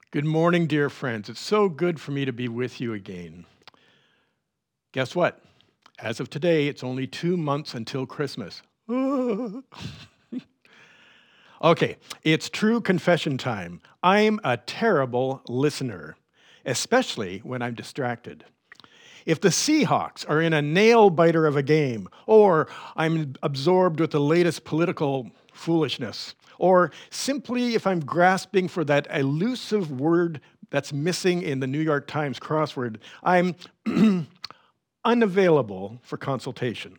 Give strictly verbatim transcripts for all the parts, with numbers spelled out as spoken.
Good morning, dear friends. It's so good for me to be with you again. Guess what? As of today, it's only two months until Christmas. Okay, it's true confession time. I'm a terrible listener, especially when I'm distracted. If the Seahawks are in a nail biter of a game, or I'm absorbed with the latest political foolishness, or simply if I'm grasping for that elusive word that's missing in the New York Times crossword, I'm unavailable for consultation.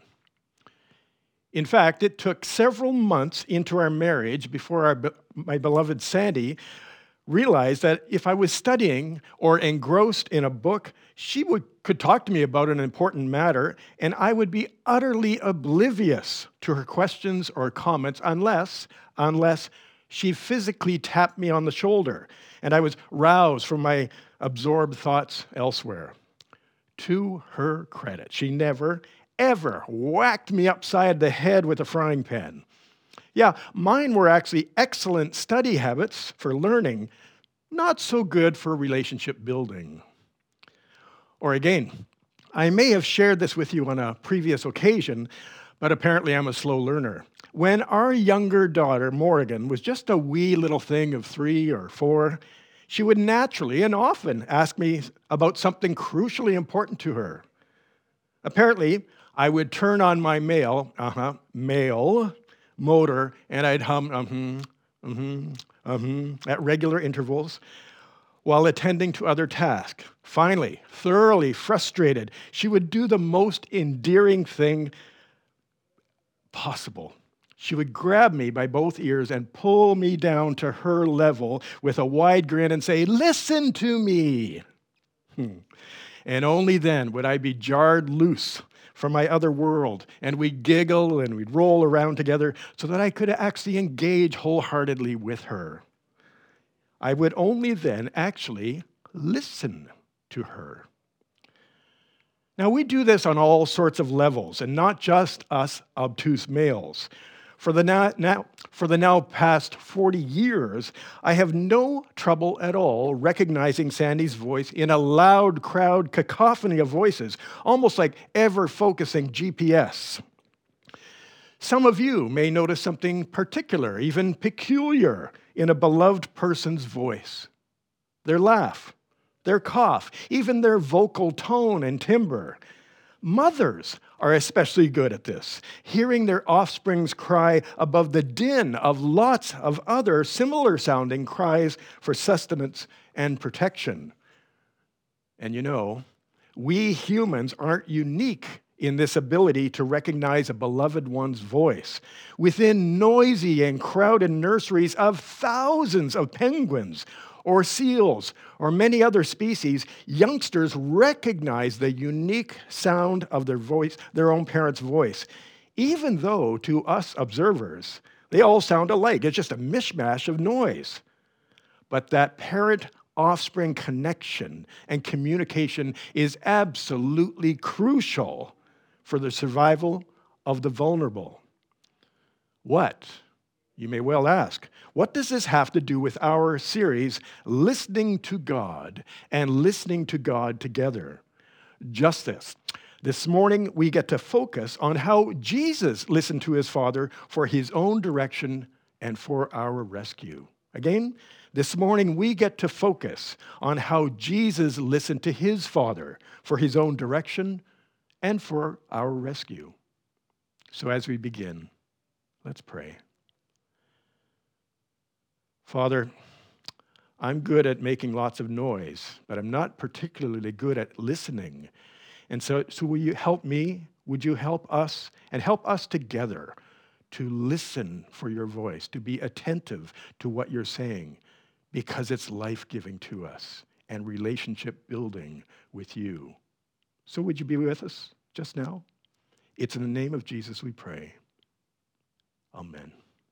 In fact, it took several months into our marriage before our, my beloved Sandy realized that if I was studying or engrossed in a book, she would, could talk to me about an important matter, and I would be utterly oblivious to her questions or comments unless, unless she physically tapped me on the shoulder and I was roused from my absorbed thoughts elsewhere. To her credit, she never, ever whacked me upside the head with a frying pan. Yeah, mine were actually excellent study habits for learning, not so good for relationship building. Or again, I may have shared this with you on a previous occasion, but apparently I'm a slow learner. When our younger daughter, Morrigan, was just a wee little thing of three or four, she would naturally and often ask me about something crucially important to her. Apparently, I would turn on my mail, uh-huh, mail, motor, and I'd hum, um, um, um, at regular intervals while attending to other tasks. Finally, thoroughly frustrated, she would do the most endearing thing possible. She would grab me by both ears and pull me down to her level with a wide grin and say, "Listen to me." Hmm. And only then would I be jarred loose from my other world, and we'd giggle and we'd roll around together so that I could actually engage wholeheartedly with her. I would only then actually listen to her. Now, we do this on all sorts of levels, and not just us obtuse males. For the now, now, for the now past forty years, I have no trouble at all recognizing Sandy's voice in a loud crowd cacophony of voices, almost like ever-focusing G P S. Some of you may notice something particular, even peculiar, in a beloved person's voice. Their laugh, their cough, even their vocal tone and timbre. Mothers are especially good at this, hearing their offsprings cry above the din of lots of other similar-sounding cries for sustenance and protection. And you know, we humans aren't unique in this ability to recognize a beloved one's voice. Within noisy and crowded nurseries of thousands of penguins, or seals, or many other species, youngsters recognize the unique sound of their voice, their own parent's voice, even though to us observers, they all sound alike. It's just a mishmash of noise. But that parent-offspring connection and communication is absolutely crucial for the survival of the vulnerable. What? You may well ask, what does this have to do with our series, Listening to God and Listening to God Together? Just this. This morning, we get to focus on how Jesus listened to his Father for his own direction and for our rescue. Again, this morning, we get to focus on how Jesus listened to his Father for his own direction and for our rescue. So as we begin, let's pray. Father, I'm good at making lots of noise, but I'm not particularly good at listening. And so, so will you help me? Would you help us and help us together to listen for your voice, to be attentive to what you're saying, because it's life-giving to us and relationship building with you. So would you be with us just now? It's in the name of Jesus we pray. Amen.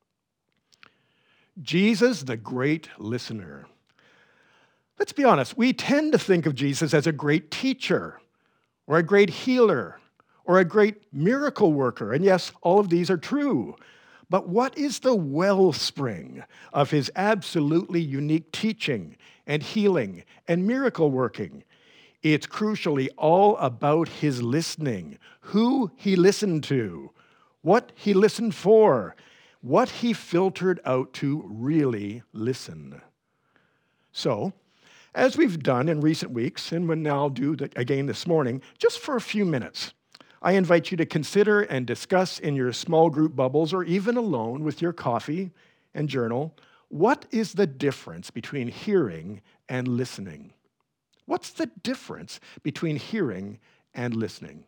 Jesus, the great listener. Let's be honest, we tend to think of Jesus as a great teacher, or a great healer, or a great miracle worker. And yes, all of these are true. But what is the wellspring of his absolutely unique teaching and healing and miracle working? It's crucially all about his listening, who he listened to, what he listened for, what he filtered out to really listen. So, as we've done in recent weeks, and will now do again this morning, just for a few minutes, I invite you to consider and discuss in your small group bubbles or even alone with your coffee and journal, what is the difference between hearing and listening? What's the difference between hearing and listening?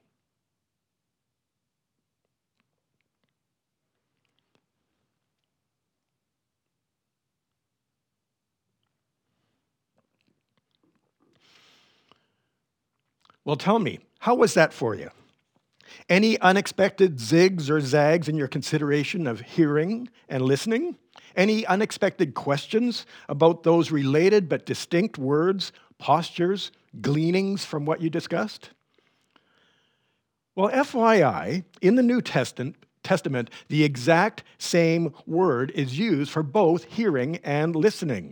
Well, tell me, how was that for you? Any unexpected zigs or zags in your consideration of hearing and listening? Any unexpected questions about those related but distinct words, postures, gleanings from what you discussed? Well, F Y I, in the New Testament, Testament, the exact same word is used for both hearing and listening.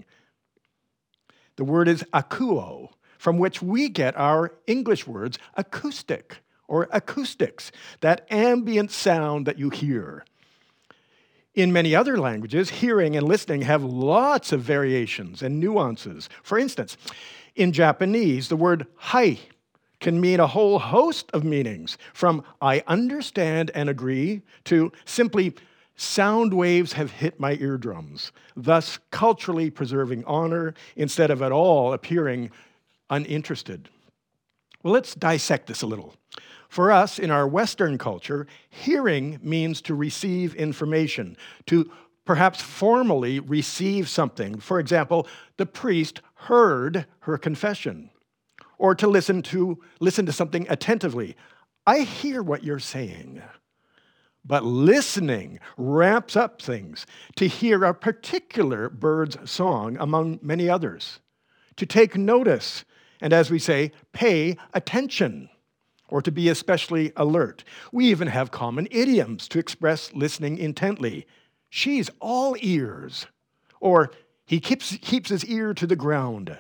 The word is akouo, from which we get our English words acoustic or acoustics, that ambient sound that you hear. In many other languages, hearing and listening have lots of variations and nuances. For instance, in Japanese, the word hai can mean a whole host of meanings, from I understand and agree to simply sound waves have hit my eardrums, thus culturally preserving honor instead of at all appearing uninterested. Well, let's dissect this a little. For us, in our Western culture, hearing means to receive information, to perhaps formally receive something. For example, the priest heard her confession, or to listen to listen to something attentively. I hear what you're saying. But listening ramps up things, to hear a particular bird's song among many others, to take notice, and as we say, pay attention, or to be especially alert. We even have common idioms to express listening intently. She's all ears, or he keeps, keeps his ear to the ground.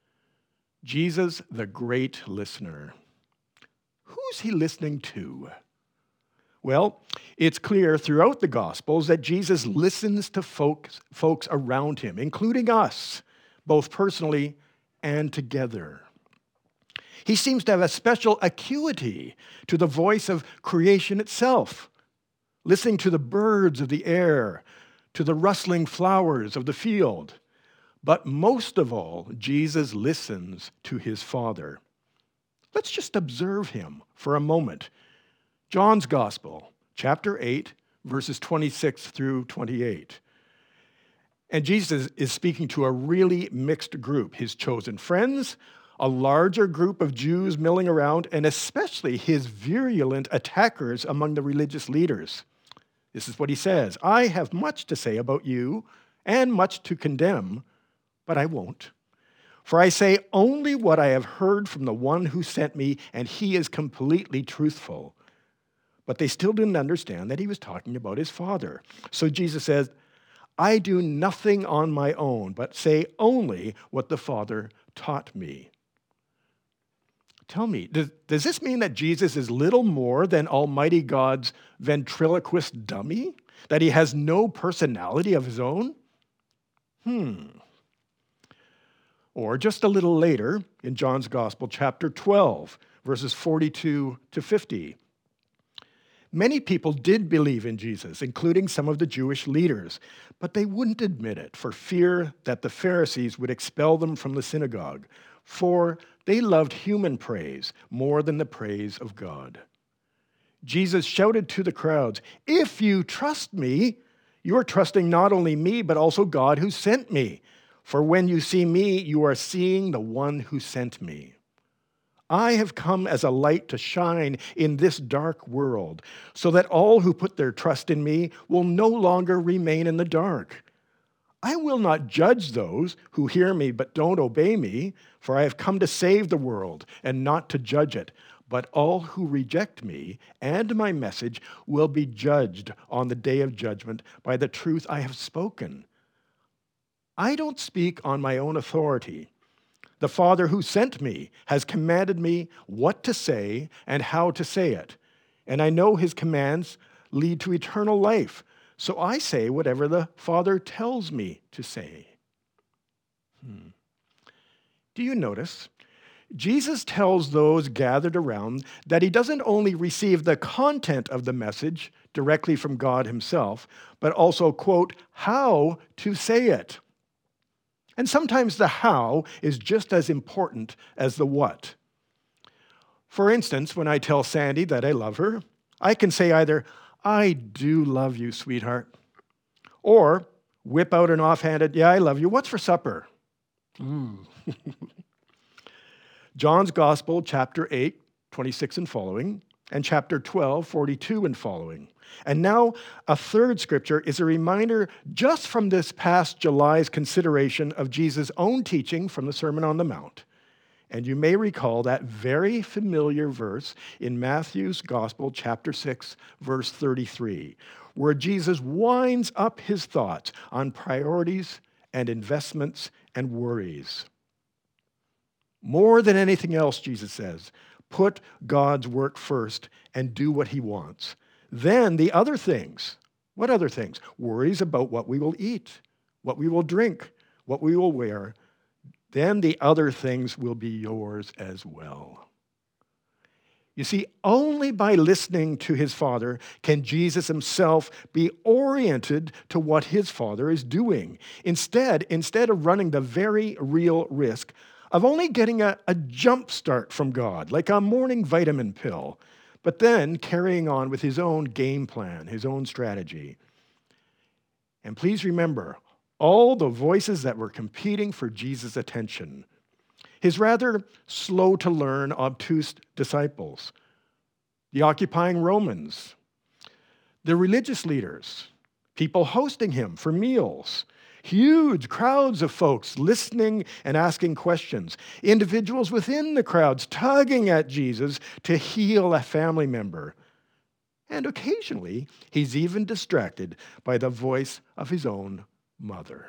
Jesus, the great listener. Who's he listening to? Well, it's clear throughout the Gospels that Jesus listens to folks, folks around him, including us, both personally and together. He seems to have a special acuity to the voice of creation itself, listening to the birds of the air, to the rustling flowers of the field. But most of all, Jesus listens to his Father. Let's just observe him for a moment. John's Gospel, chapter eight, verses twenty-six through twenty-eight. And Jesus is speaking to a really mixed group, his chosen friends, a larger group of Jews milling around, and especially his virulent attackers among the religious leaders. This is what he says, I have much to say about you and much to condemn, but I won't. For I say only what I have heard from the one who sent me, and he is completely truthful. But they still didn't understand that he was talking about his Father. So Jesus says, I do nothing on my own, but say only what the Father taught me. Tell me, does, does this mean that Jesus is little more than Almighty God's ventriloquist dummy? That he has no personality of his own? Hmm. Or just a little later, in John's Gospel, chapter twelve, verses forty-two to fifty. Many people did believe in Jesus, including some of the Jewish leaders, but they wouldn't admit it for fear that the Pharisees would expel them from the synagogue, for they loved human praise more than the praise of God. Jesus shouted to the crowds, if you trust me, you are trusting not only me, but also God who sent me. For when you see me, you are seeing the one who sent me. I have come as a light to shine in this dark world, so that all who put their trust in me will no longer remain in the dark. I will not judge those who hear me but don't obey me, for I have come to save the world and not to judge it. But all who reject me and my message will be judged on the day of judgment by the truth I have spoken. I don't speak on my own authority. The Father who sent me has commanded me what to say and how to say it. And I know his commands lead to eternal life. So I say whatever the Father tells me to say. Hmm. Do you notice? Jesus tells those gathered around that he doesn't only receive the content of the message directly from God himself, but also, quote, how to say it. And sometimes the how is just as important as the what. For instance, when I tell Sandy that I love her, I can say either, I do love you, sweetheart, or whip out an offhanded, yeah, I love you. What's for supper? Mm. John's Gospel, chapter eight, twenty-six and following, and chapter twelve, forty-two and following. And now a third scripture is a reminder just from this past July's consideration of Jesus' own teaching from the Sermon on the Mount. And you may recall that very familiar verse in Matthew's Gospel, chapter six, verse thirty-three, where Jesus winds up his thoughts on priorities and investments and worries. More than anything else, Jesus says, put God's work first and do what he wants. Then the other things, what other things? Worries about what we will eat, what we will drink, what we will wear. Then the other things will be yours as well. You see, only by listening to his Father can Jesus himself be oriented to what his Father is doing. Instead, instead of running the very real risk of only getting a, a jump start from God, like a morning vitamin pill, but then carrying on with his own game plan, his own strategy. And please remember, all the voices that were competing for Jesus' attention, his rather slow-to-learn, obtuse disciples, the occupying Romans, the religious leaders, people hosting him for meals, huge crowds of folks listening and asking questions, individuals within the crowds tugging at Jesus to heal a family member. And occasionally, he's even distracted by the voice of his own mother.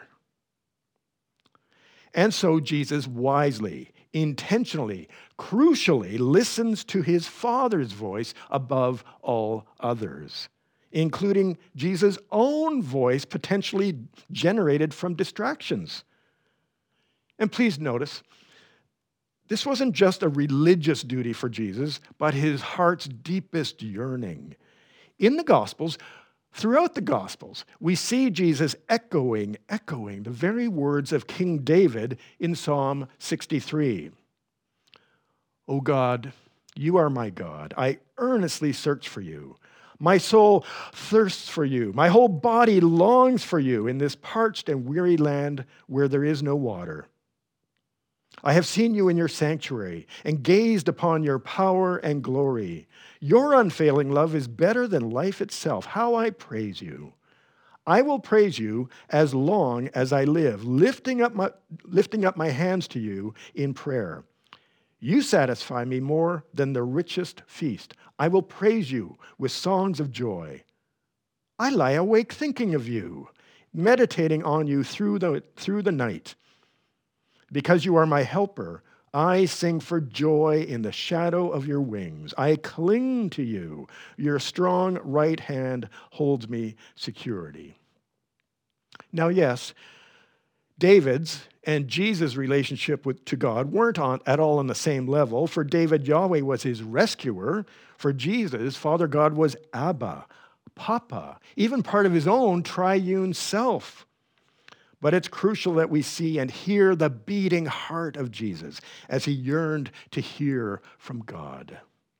And so Jesus wisely, intentionally, crucially listens to his Father's voice above all others, including Jesus' own voice potentially generated from distractions. And please notice, this wasn't just a religious duty for Jesus, but his heart's deepest yearning. In the Gospels, throughout the Gospels, we see Jesus echoing, echoing the very words of King David in Psalm sixty-three. O God, you are my God. I earnestly search for you. My soul thirsts for you. My whole body longs for you in this parched and weary land where there is no water. I have seen you in your sanctuary and gazed upon your power and glory. Your unfailing love is better than life itself. How I praise you. I will praise you as long as I live, lifting up my, lifting up my hands to you in prayer. You satisfy me more than the richest feast. I will praise you with songs of joy. I lie awake thinking of you, meditating on you through the, through the night. Because you are my helper, I sing for joy in the shadow of your wings. I cling to you. Your strong right hand holds me security. Now, yes, David's and Jesus' relationship with, to God weren't on, at all on the same level. For David, Yahweh was his rescuer. For Jesus, Father God was Abba, Papa, even part of his own triune self. But it's crucial that we see and hear the beating heart of Jesus as he yearned to hear from God.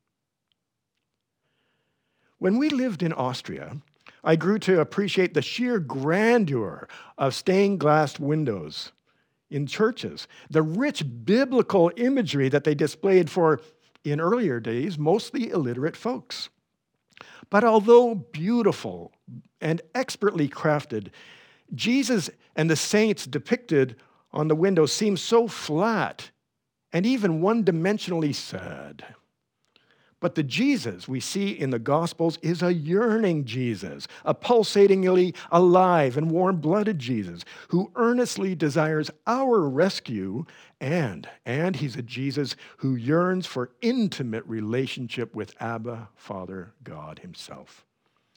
When we lived in Austria, I grew to appreciate the sheer grandeur of stained glass windows in churches, the rich biblical imagery that they displayed for, in earlier days, mostly illiterate folks. But although beautiful and expertly crafted, Jesus and the saints depicted on the windows seem so flat and even one-dimensionally sad. But the Jesus we see in the Gospels is a yearning Jesus, a pulsatingly alive and warm-blooded Jesus who earnestly desires our rescue, and, and he's a Jesus who yearns for intimate relationship with Abba, Father, God himself.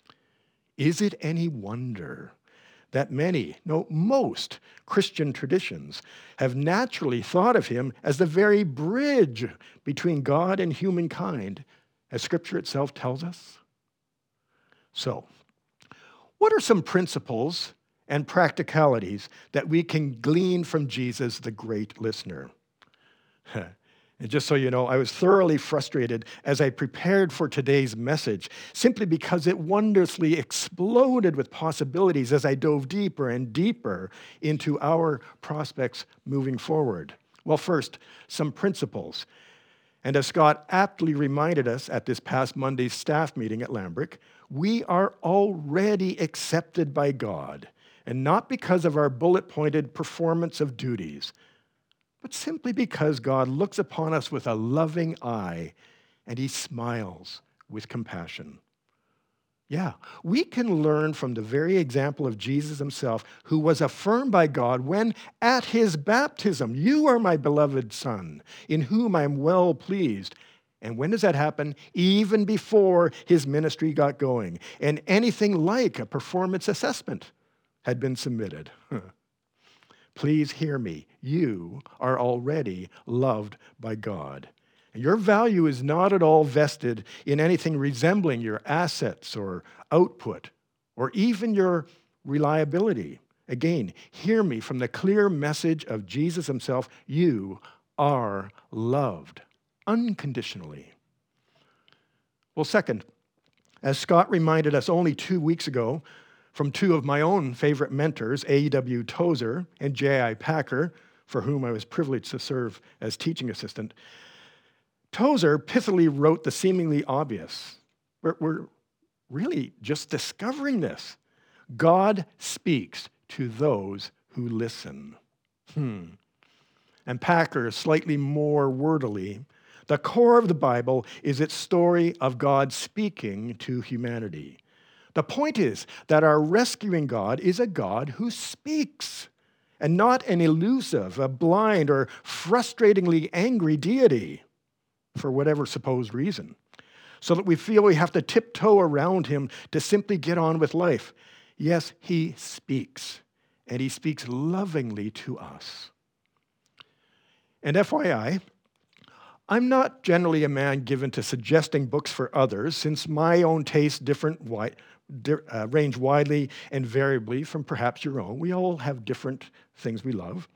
Is it any wonder that many, no, most Christian traditions have naturally thought of him as the very bridge between God and humankind, as Scripture itself tells us? So, what are some principles and practicalities that we can glean from Jesus, the great listener? And just so you know, I was thoroughly frustrated as I prepared for today's message, simply because it wondrously exploded with possibilities as I dove deeper and deeper into our prospects moving forward. Well, first, some principles. And as Scott aptly reminded us at this past Monday's staff meeting at Lambrick, we are already accepted by God, and not because of our bullet-pointed performance of duties, but simply because God looks upon us with a loving eye and he smiles with compassion. Yeah, we can learn from the very example of Jesus himself, who was affirmed by God when at his baptism, "You are my beloved Son, in whom I am well pleased." And when does that happen? Even before his ministry got going and anything like a performance assessment had been submitted. Please hear me. You are already loved by God. And your value is not at all vested in anything resembling your assets or output or even your reliability. Again, hear me from the clear message of Jesus himself. You are loved unconditionally. Well, second, as Scott reminded us only two weeks ago, from two of my own favorite mentors, A W Tozer and J I Packer, for whom I was privileged to serve as teaching assistant, Tozer pithily wrote the seemingly obvious. We're, we're really just discovering this. God speaks to those who listen. Hmm. And Packer, slightly more wordily, the core of the Bible is its story of God speaking to humanity. The point is that our rescuing God is a God who speaks, and not an elusive, a blind, or frustratingly angry deity for whatever supposed reason, so that we feel we have to tiptoe around him to simply get on with life. Yes, he speaks, and he speaks lovingly to us. And F Y I, I'm not generally a man given to suggesting books for others, since my own tastes different, wi- di- uh, range widely and variably from perhaps your own. We all have different things we love.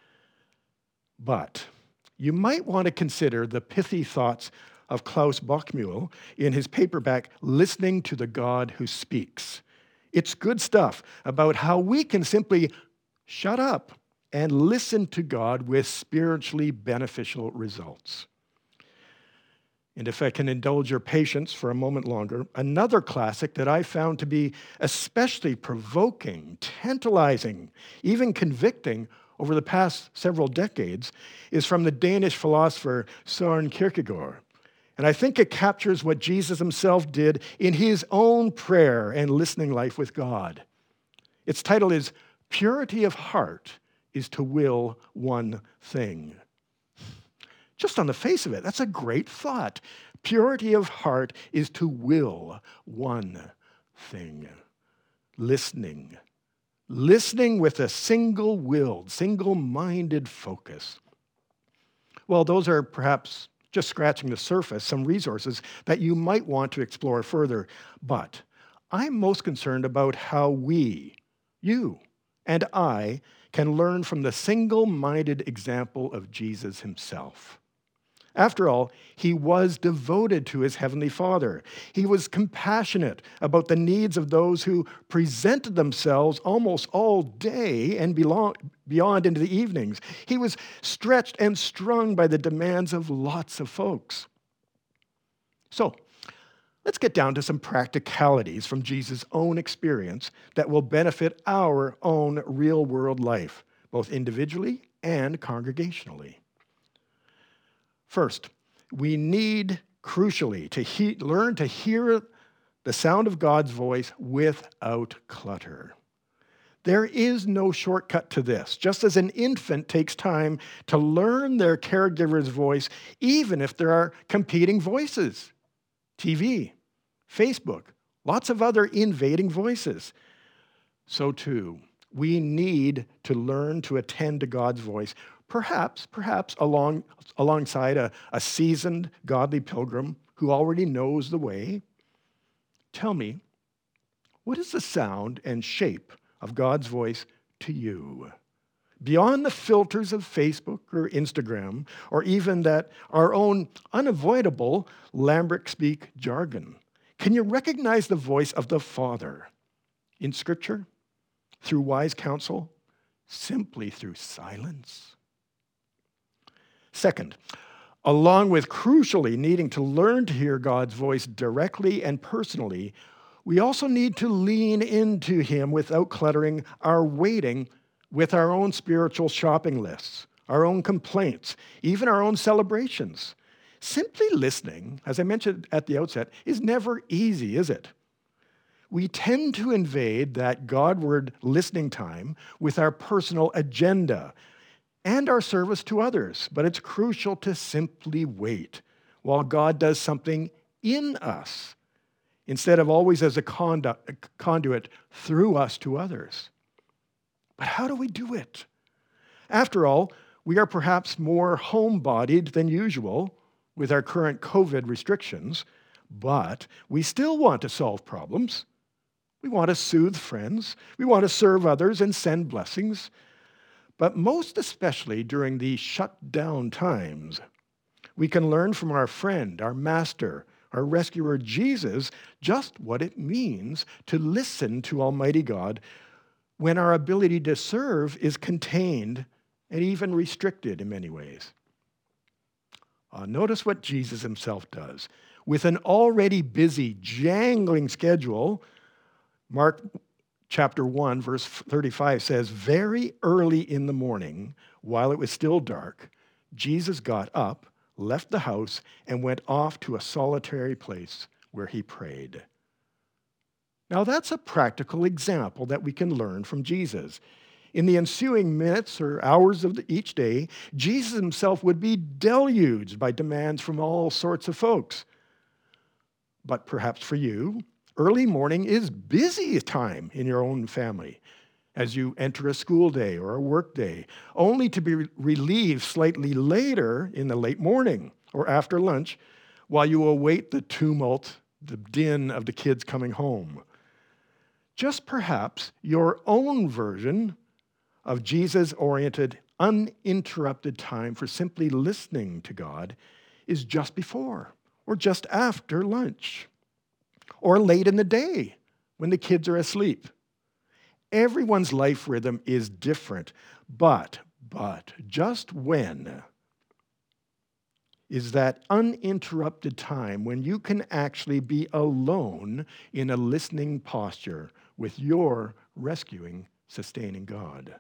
But you might want to consider the pithy thoughts of Klaus Bachmuhl in his paperback, Listening to the God Who Speaks. It's good stuff about how we can simply shut up and listen to God with spiritually beneficial results. And if I can indulge your patience for a moment longer, another classic that I found to be especially provoking, tantalizing, even convicting over the past several decades is from the Danish philosopher Søren Kierkegaard. And I think it captures what Jesus himself did in his own prayer and listening life with God. Its title is Purity of Heart is to Will One Thing. Just on the face of it, that's a great thought. Purity of heart is to will one thing. Listening. Listening with a single-willed, single-minded focus. Well, those are perhaps just scratching the surface, some resources that you might want to explore further. But I'm most concerned about how we, you, and I can learn from the single-minded example of Jesus himself. After all, he was devoted to his heavenly Father. He was compassionate about the needs of those who presented themselves almost all day and beyond into the evenings. He was stretched and strung by the demands of lots of folks. So, let's get down to some practicalities from Jesus' own experience that will benefit our own real-world life, both individually and congregationally. First, we need Crucially, to he- learn to hear the sound of God's voice without clutter. There is no shortcut to this. Just as an infant takes time to learn their caregiver's voice, even if there are competing voices, T V, Facebook, lots of other invading voices. So too, we need to learn to attend to God's voice, perhaps, perhaps along, alongside a, a seasoned godly pilgrim who already knows the way. Tell me, what is the sound and shape of God's voice to you? Beyond the filters of Facebook or Instagram, or even that our own unavoidable Lambrick-speak jargon, can you recognize the voice of the Father in Scripture, through wise counsel, simply through silence? Second, along with crucially needing to learn to hear God's voice directly and personally, we also need to lean into Him without cluttering our waiting with our own spiritual shopping lists, our own complaints, even our own celebrations. Simply listening, as I mentioned at the outset, is never easy, is it? We tend to invade that Godward listening time with our personal agenda and our service to others, but it's crucial to simply wait while God does something in us, instead of always as a conduit through us to others. But how do we do it? After all, we are perhaps more homebodied than usual with our current COVID restrictions, but we still want to solve problems. We want to soothe friends. We want to serve others and send blessings. But most especially during these shut-down times, we can learn from our friend, our master, our rescuer Jesus, just what it means to listen to Almighty God when our ability to serve is contained and even restricted in many ways. Uh, notice what Jesus himself does. With an already busy, jangling schedule, Mark chapter one, verse thirty-five says, very early in the morning, while it was still dark, Jesus got up, left the house, and went off to a solitary place where he prayed. Now that's a practical example that we can learn from Jesus. In the ensuing minutes or hours of the, each day, Jesus himself would be deluged by demands from all sorts of folks. But perhaps for you, early morning is busy time in your own family as you enter a school day or a work day, only to be relieved slightly later in the late morning or after lunch while you await the tumult, the din of the kids coming home. Just perhaps your own version of Jesus-oriented, uninterrupted time for simply listening to God is just before or just after lunch or late in the day when the kids are asleep. Everyone's life rhythm is different, but, but, just when is that uninterrupted time when you can actually be alone in a listening posture with your rescuing, sustaining God?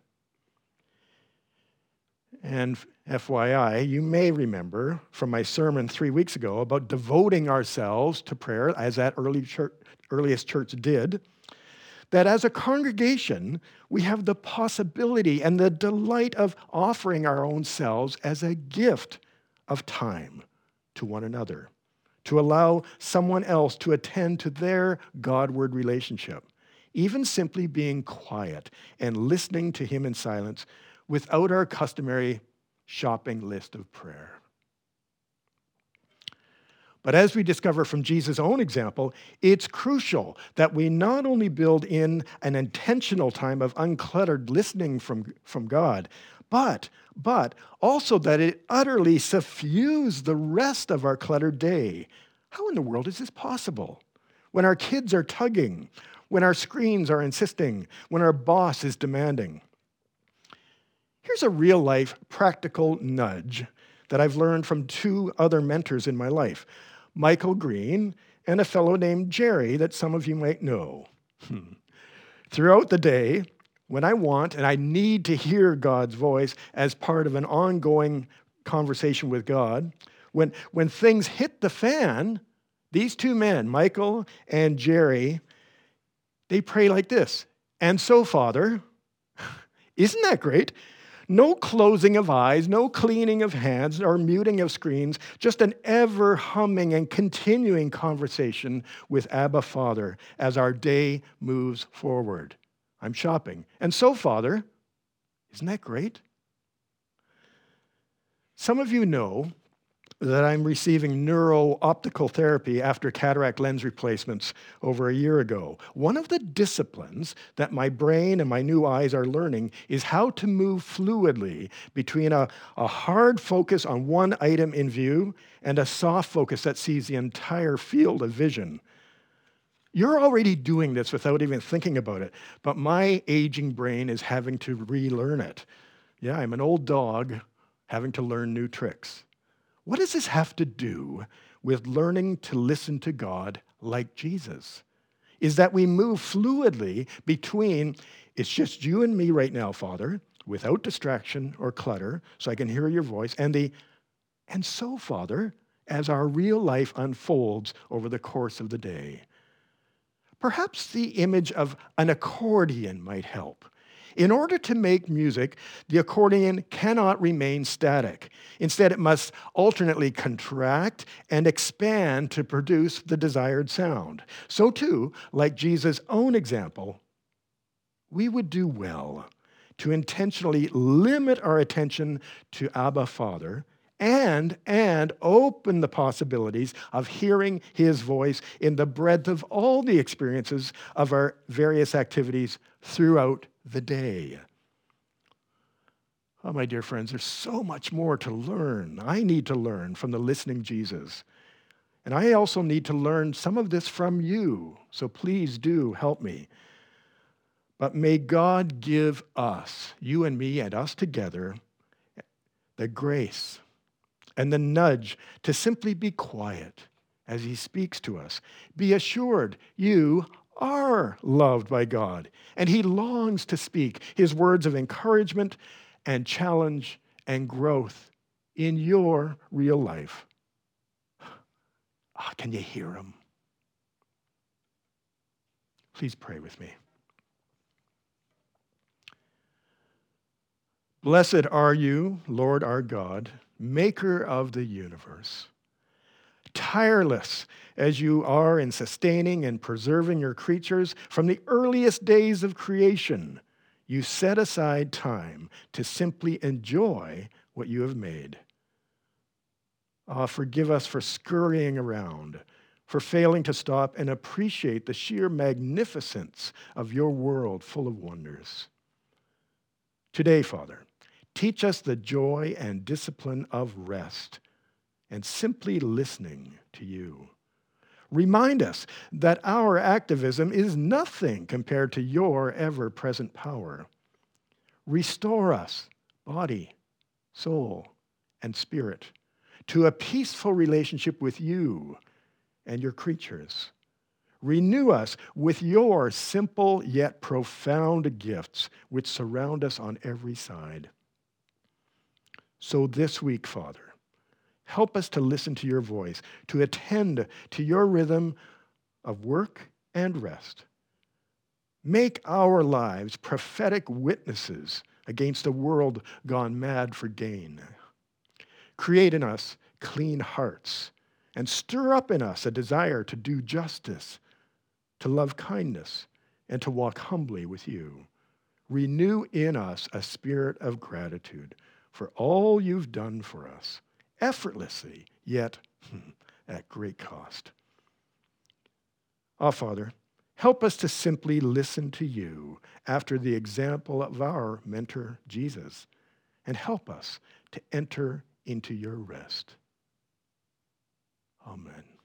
And F Y I, you may remember from my sermon three weeks ago about devoting ourselves to prayer, as that early church, earliest church did, that as a congregation, we have the possibility and the delight of offering our own selves as a gift of time to one another, to allow someone else to attend to their Godward relationship, even simply being quiet and listening to him in silence without our customary shopping list of prayer. But as we discover from Jesus' own example, it's crucial that we not only build in an intentional time of uncluttered listening from, from God, but, but also that it utterly suffuse the rest of our cluttered day. How in the world is this possible? When our kids are tugging, when our screens are insisting, when our boss is demanding. Here's a real-life practical nudge that I've learned from two other mentors in my life, Michael Green and a fellow named Jerry that some of you might know. Hmm. Throughout the day, when I want and I need to hear God's voice as part of an ongoing conversation with God, When, when things hit the fan, these two men, Michael and Jerry, they pray like this. And so, Father, isn't that great? No closing of eyes, no cleaning of hands, or muting of screens, just an ever humming and continuing conversation with Abba Father as our day moves forward. I'm shopping. And so, Father, isn't that great? Some of you know that I'm receiving neuro-optical therapy after cataract lens replacements over a year ago. One of the disciplines that my brain and my new eyes are learning is how to move fluidly between a, a hard focus on one item in view and a soft focus that sees the entire field of vision. You're already doing this without even thinking about it, but my aging brain is having to relearn it. Yeah, I'm an old dog having to learn new tricks. What does this have to do with learning to listen to God like Jesus? Is that we move fluidly between, it's just you and me right now, Father, without distraction or clutter, so I can hear your voice, and the, and so, Father, as our real life unfolds over the course of the day. Perhaps the image of an accordion might help. In order to make music, the accordion cannot remain static. Instead, it must alternately contract and expand to produce the desired sound. So too, like Jesus' own example, we would do well to intentionally limit our attention to Abba Father and, and open the possibilities of hearing his voice in the breadth of all the experiences of our various activities throughout the day. Oh, my dear friends, there's so much more to learn. I need to learn from the listening Jesus. And I also need to learn some of this from you. So please do help me. But may God give us, you and me and us together, the grace and the nudge to simply be quiet as he speaks to us. Be assured you are loved by God, and he longs to speak his words of encouragement and challenge and growth in your real life. Oh, can you hear him? Please pray with me. Blessed are you, Lord our God, maker of the universe. Tireless as you are in sustaining and preserving your creatures from the earliest days of creation, you set aside time to simply enjoy what you have made. Ah, forgive us for scurrying around, for failing to stop and appreciate the sheer magnificence of your world full of wonders. Today, Father, teach us the joy and discipline of rest and simply listening to you. Remind us that our activism is nothing compared to your ever-present power. Restore us, body, soul, and spirit, to a peaceful relationship with you and your creatures. Renew us with your simple yet profound gifts which surround us on every side. So this week, Father, help us to listen to your voice, to attend to your rhythm of work and rest. Make our lives prophetic witnesses against a world gone mad for gain. Create in us clean hearts and stir up in us a desire to do justice, to love kindness, and to walk humbly with you. Renew in us a spirit of gratitude for all you've done for us, effortlessly, yet at great cost. Ah, Father, help us to simply listen to you after the example of our mentor, Jesus, and help us to enter into your rest. Amen.